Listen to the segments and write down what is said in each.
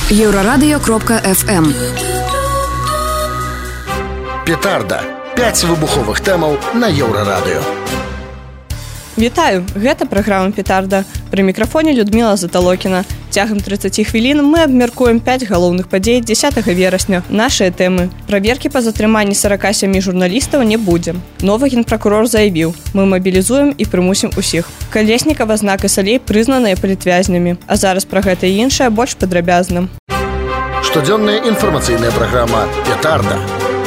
Еўрарадыё.FM. Петарда. 5 выбуховых тэмаў на Еўрарадыё. Вітаю, гэта праграма «Петарда». Пры мікрафоне Людмила Заталокіна. Цягам 30 хвілін мы абмяркуем 5 галоўных падзей 10 верасня. Нашыя тэмы. Праверкі па затрыманні 47 журналістаў не будзе. Новы генпракурор заявіў: мы мабілізуем і прымусім усіх. Калеснікава, Знак і Салей прызнаныя палітвязнямі. А зараз пра гэта і іншае больш падрабязна. Штодзённая інфармацыйная праграма «Петарда».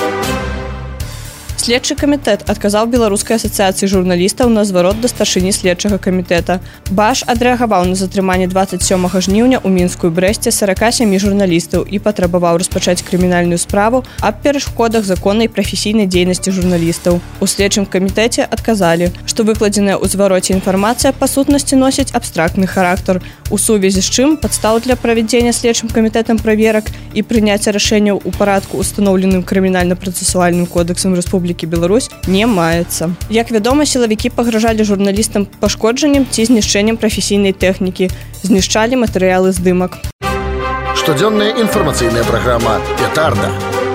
Следчы камітэт адказаў Беларускай асацыяцыі журналістаў на зварот да старшыні следчага камітэта. БАЖ адрэагаваў на затрыманне 27 жніўня ў Мінску і Брэсце 47 журналістаў і патрабаваў распачаць крымінальную справу аб перашкодах законнай прафесійнай дзейнасці журналістаў. У следчым камітэце адказалі, што выкладзеная ў звароце інфармацыя па сутнасці носіць абстрактны характар, у сувязі з чым падстаў для правядзення следчым камітэтам праверак і прыняцця рашэнняў у парадку, устаноўленым крымінальна-працэсуальным кодексам Рэспублікі Беларусь, не маецца. Як вядома, сілавікі пагражалі журналістам пашкоджаннем ці знішчэннем прафесійнай тэхнікі, знішчалі матэрыялы здымак. Штодзённая інфармацыйная праграма «Петарда».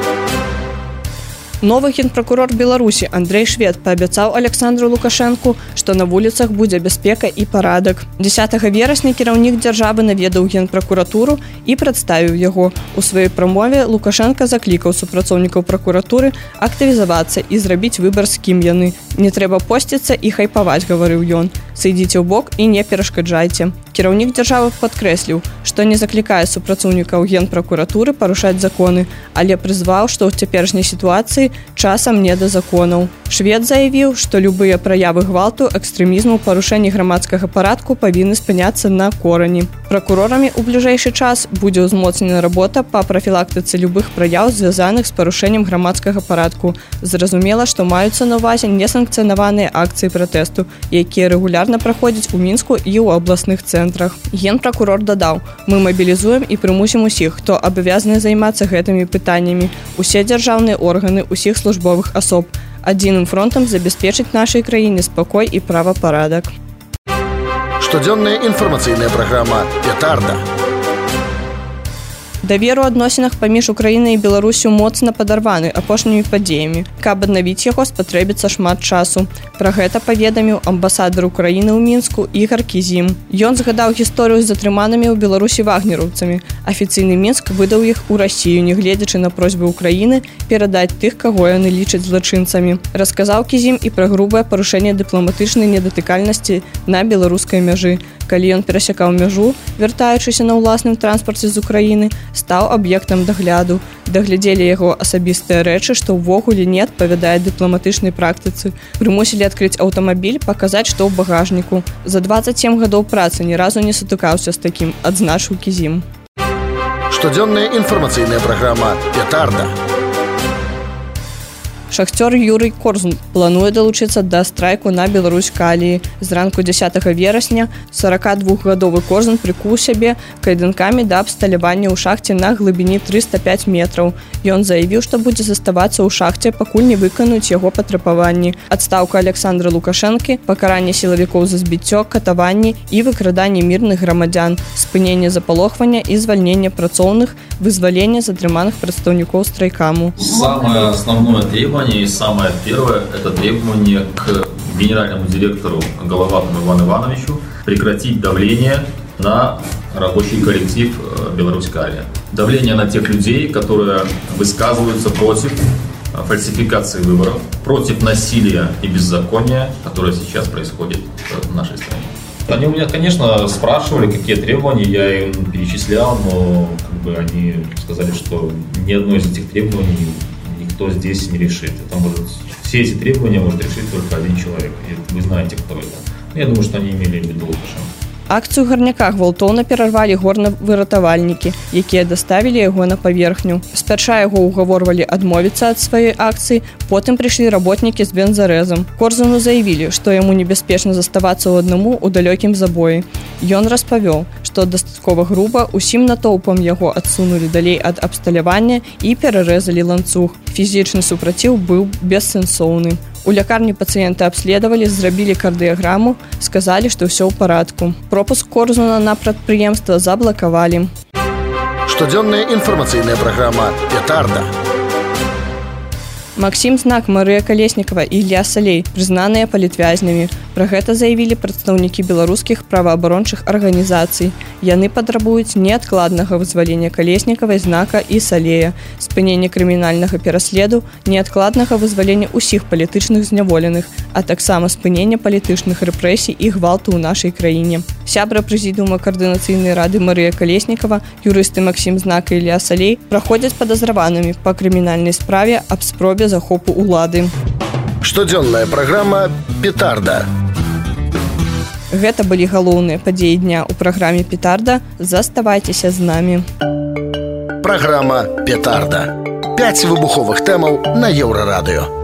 Новы генпракурор Беларусі Андрэй Швед паабяцаў Александру Лукашэнку, што на вуліцах будзе бяспека і парадак. 10 верасня кіраўнік дзяржавы наведаў генпракуратуру і прадставіў яго. У сваёй прамове Лукашэнка заклікаў супрацоўнікаў пракуратуры актывізавацца і зрабіць выбар, з кім яны. Не трэба посціцца і хайпаваць, гаварыў ён. Сыдзіце ў бок і не перашкаджайце. Кіраўнік дзяржавы падкрэсліў, што не заклікае супрацоўнікаў генпракуратуры парушаць законы, але прызваў, што ў цяперашняй сітуацыі часам не да законаў. Швед заявіў, што любыя праявы гвалту, экстрэмізму, парушэнні грамадскага парадку павінны спыняцца на корані. Пракурорамі ў бліжэйшы час будзе ўзмоцнена работа па прафілактыцы любых праяў, звязаных з парушэннем грамадскага парадку. Зразумела, што маюцца на ўвазе несанкцыянаваныя акцыі пратэсту, якія рэгулярна праходзяць у Мінску і ў абласных цэнтрах. Генпракурор дадаў: мы мабілізуем і прымусім усіх, хто абавязаны займацца гэтымі пытаннямі, усе дзяржаўныя органы, усіх службовых асоб, адзіным фронтам забяспечыць нашай краіне спакой і правапарадак. Штодзённая інфармацыйная праграма «Петарда». Давер у адносінах паміж Украінай і Беларусю моцна падарваны апошнімі падзеямі. Каб аднавіць яго, спатрэбіцца шмат часу. Пра гэта паведаміў амбасадар Украіны ў Мінску Ігар Кізім. Ён згадаў гісторыю з затрыманымі ў Беларусі вагнераўцамі. Афіцыйны Мінск выдаў іх у Расію, нягледзячы на просьбы Украіны перадаць тых, каго яны лічаць злачынцамі. Расказаў Кізім і пра грубае парушэнне дыпламатычнай недатыкальнасці на беларускай мяжы. Калі ён перасякаў мяжу, вяртаючыся на ўласным транспарце з Украіны, стаў аб'ектам дагляду. Даглядзелі яго асабістыя рэчы, што ўвогуле не адпавядае дыпламатычнай практыцы. Прымусілі адкрыць аўтамабіль, паказаць, што ў багажніку. За 27 гадоў працы ні разу не сутыкаўся з такім, адзначыў Кізім. Штодзённая інфармацыйная праграма «Петарда». Шахцёр Юрый Корзун плануе далучыцца да страйку на Беларусь-Каліі. Зранку 10 верасня 42-гадовы Корзун прыкуў сябе кайданкамі да абсталявання ў шахце на глыбіні 305 метраў. Ён заявіў, што будзе заставацца ў шахце, пакуль не выканаюць яго патрабаванні. Адстаўка Александра Лукашэнкі, пакаранне сілавікоў за збіццё, катаванні і выкраданне мірных грамадзян, спыненне запалохвання і звальнення працоўных, вызваленне затрыманых прадстаўнікоў страйкаму. Самое основное требование и самое первое – это требование к генеральному директору Головатому Ивану Ивановичу прекратить давление на рабочий коллектив Беларусь-Калия. Давление на тех людей, которые высказываются против фальсификации выборов, против насилия и беззакония, которое сейчас происходит в нашей стране. Они у меня, конечно, спрашивали, какие требования, я им перечислял, но они сказали, что ни одно из этих требований никто здесь не решит. Все эти требования может решить только один человек. И вы знаете, кто это. Я думаю, что они имели в виду Лукашенко. Акцыю гарняка гвалтоўна перарвалі горна-выратавальнікі, якія даставілі яго на паверхню. Спярша яго ўгаворвалі адмовіцца ад сваёй акцыі, потым прыйшлі работнікі з бензарэзам. Корзуну заявілі, што яму небяспечна заставацца ў аднаму ў далёкім забоі. Ён распавёў, што дастаткова груба усім натоўпам яго адсунулі далей ад абсталявання і перарэзалі ланцуг. Фізічны супраціў быў бессэнсоўны. У лякарні пацыенты абследавалі, зрабілі кардыяграму, сказалі, што ўсё ў парадку. Пропуск Корзуна на прадпрыемства заблакавалі. Штодзённая інфармацыйная праграма «Петарда». Максім Знак, Марыя Калеснікава і Ілля Салей прызнаныя палітвязнямі. Пра гэта заявілі прадстаўнікі беларускіх праваабарончых арганізацый. Яны патрабуюць неадкладнага вызвалення Калеснікавай, Знака і Салея, спынення крымінальнага пераследу, неадкладнага вызвалення ўсіх палітычных зняволеных, а таксама спынення палітычных рэпрэсій і гвалту ў нашай краіне. Сябра прэзідыума Каардынацыйнай рады Марыя Калеснікава, юрысты Максім Знак і Ілля Салей праходзяць падазраванымі па крымінальнай справе аб спробе захопу улады. Штодзённая праграма «Петарда». Гэта былі галоўныя падзеі дня ў праграме «Петарда». Заставайцеся з намі. Праграма «Петарда». 5 выбуховых тэмаў на Еўрарадыё.